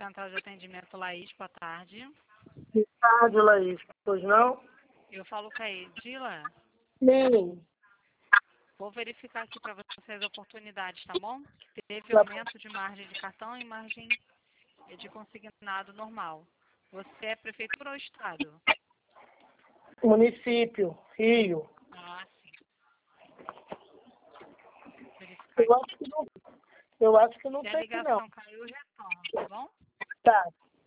Central de Atendimento Laís, boa tarde. Boa tarde, Laís. Pois não? Eu falo com a Edila. Sim. Vou verificar aqui para vocês as oportunidades, tá bom? Teve aumento de margem de cartão e margem de consignado normal. Você é prefeitura ou estado? Município, Rio. Ah, sim. Verificar Eu aqui. acho que não Se a tem, ligação não. caiu, retorna, tá bom? Tá.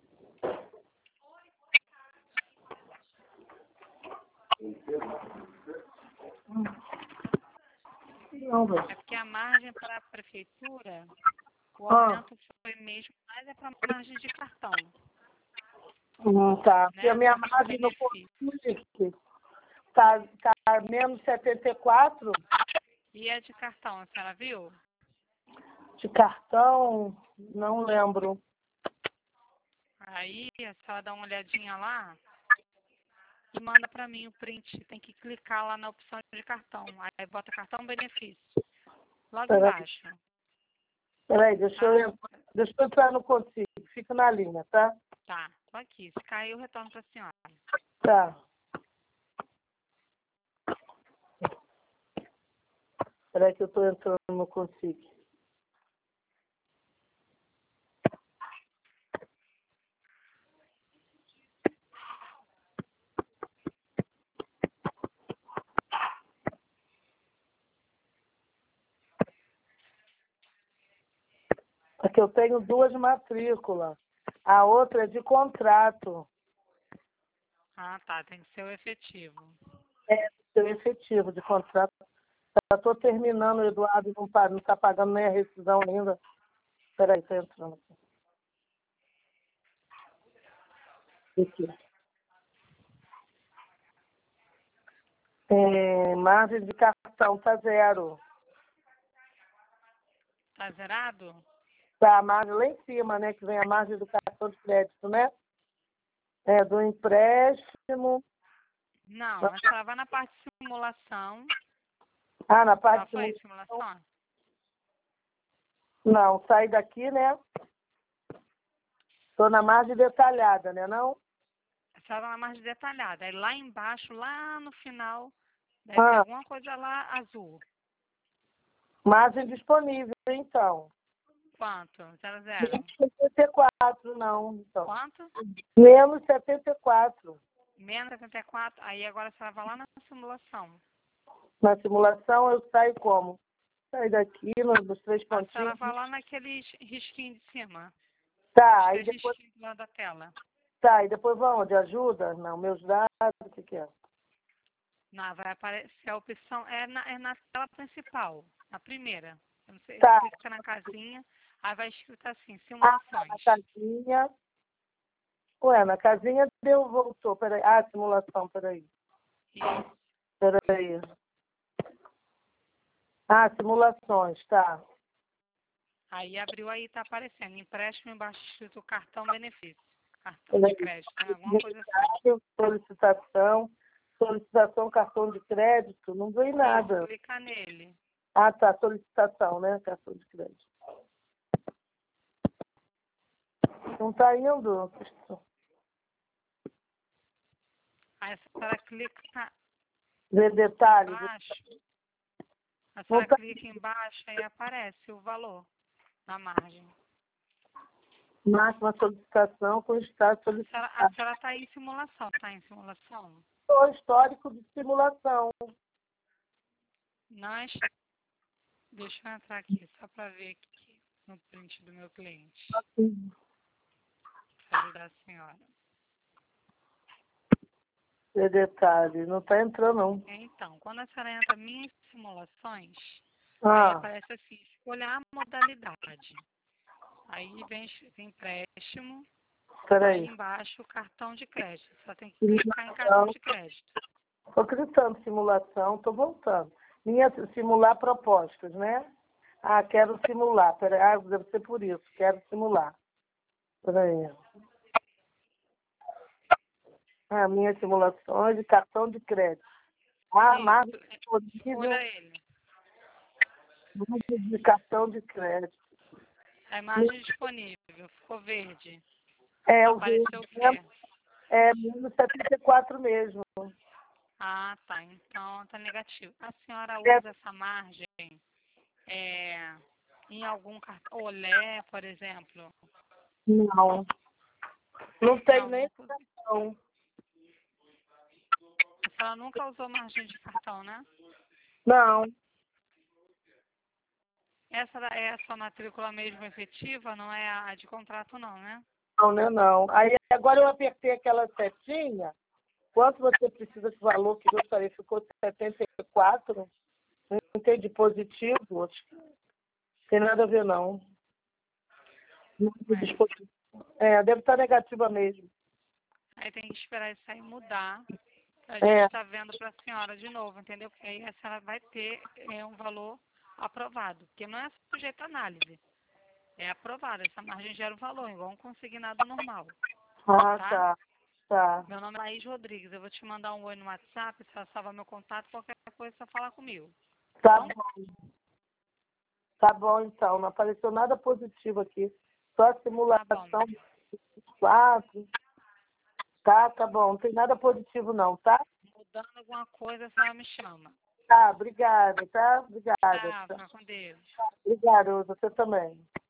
Não, velho. É porque a margem para a prefeitura, o aumento foi mesmo, mas é para margem de cartão, Tá. né? E a minha Cartão margem no benefício. Consulte tá menos 74 E a de cartão, a senhora viu? de cartão, não lembro. Aí a senhora dá uma olhadinha lá e manda para mim o print. Tem que clicar lá na opção de cartão. Aí bota cartão benefício. Logo embaixo. Peraí, Tá? deixa eu entrar no Consigo. Fica na linha, tá? Tá, tô aqui. Se cair, eu retorno para a senhora. Tá. Peraí que eu tô entrando no Consigo. Aqui eu tenho duas matrículas. A outra é de contrato. Ah, tá. Tem que ser o efetivo. É seu efetivo de contrato. Já estou terminando, o Eduardo não está pagando nem a rescisão ainda. Espera aí, está entrando aqui. Margem de cartão está zero. Tá zerado? Tá a margem lá em cima, né? Que vem a margem do cartão de crédito, né? É, do empréstimo. Não, a senhora vai na parte de simulação. Ah, na Ela parte foi de simulação? Não, sai daqui, né? Estou na margem detalhada, né? Não? A senhora vai na margem detalhada. Aí lá embaixo, lá no final, deve ter alguma coisa lá azul. Margem disponível, então. Quanto? 00. Menos 74, não. Então. Quanto? Menos 74. Menos 74. Aí agora a senhora vai lá na simulação. Na simulação eu saio como? Saio daqui nos três A senhora pontinhos. vai lá naqueles risquinhos de cima. Tá, Os aí três depois. risquinhos lá da tela. Tá, e depois vão onde? Ajuda? Não, meus dados, o que é? Não, vai aparecer a opção. É na tela principal. Na primeira. Eu não sei, Tá. clica na casinha. Aí vai escrito assim, Ah, tá, simulações. na casinha. Ué, na casinha deu, voltou. Peraí. Ah, simulação, peraí. Isso. Peraí. Ah, simulações, tá. Aí abriu aí, tá aparecendo. Empréstimo embaixo escrito cartão benefício. Cartão de crédito, né? Alguma coisa assim. Solicitação, cartão de crédito, não veio nada. Isso, clica nele. Ah, tá, solicitação, né? Cartão de crédito. Não tá indo. Aí a senhora clica Ver detalhes. embaixo. A Não senhora tá clica embaixo e aparece o valor na margem. máxima solicitação com estado A solicitado. senhora está em simulação, tá em simulação? O histórico de simulação. Nós, deixa eu entrar aqui, só para ver aqui no print do meu cliente. Para ajudar a senhora. Ver detalhes. Não tá entrando, não. Então, quando a senhora entra em minhas simulações, aí Ah, aparece assim, escolher a modalidade. Aí vem empréstimo, aí peraí. embaixo cartão de crédito. Só tem que clicar em cartão de crédito. Tô clicando simulação, tô voltando. Minha simular propostas, né? Ah, quero simular. Peraí, ah, deve ser por isso. Quero simular. Peraí. Ah, minhas simulações de cartão de crédito. Ah, margem disponível Escolha ele. de cartão de crédito. É margem disponível. nível? Ficou verde. É, o Apareceu o verde quê? é menos 74 mesmo. Ah, tá. Então tá negativo. A senhora É, usa essa margem em algum cartão Olé, por exemplo? não, não tem Não, nem nunca. cartão. A senhora nunca usou margem de cartão, né? Não, Essa é a sua matrícula mesmo efetiva, não é a de contrato não, né? não, né, não. Aí agora eu apertei aquela setinha. Quanto você precisa de valor que gostaria? Ficou 74. Não entendi positivo. Acho que não tem nada a ver, não. É. É, deve estar negativa mesmo. Aí tem que esperar isso aí mudar. A gente É, está vendo para a senhora de novo, entendeu? Porque aí a senhora vai ter um valor aprovado, porque não é sujeito à análise. É aprovado. Essa margem gera um valor, igual um consignado normal, ah, tá? tá, tá. Meu nome é Laís Rodrigues. Eu vou te mandar um oi no WhatsApp, você salva meu contato, qualquer coisa você fala comigo. Tá Tá bom? bom, tá bom então. Não apareceu nada positivo aqui. Só a Tá bom. simulação de 4. Tá, tá bom. Não tem nada positivo não, tá? Mudando alguma coisa, a senhora me chama. Tá, obrigada, tá? Obrigada. Tchau, fica com Deus. Obrigada, você também.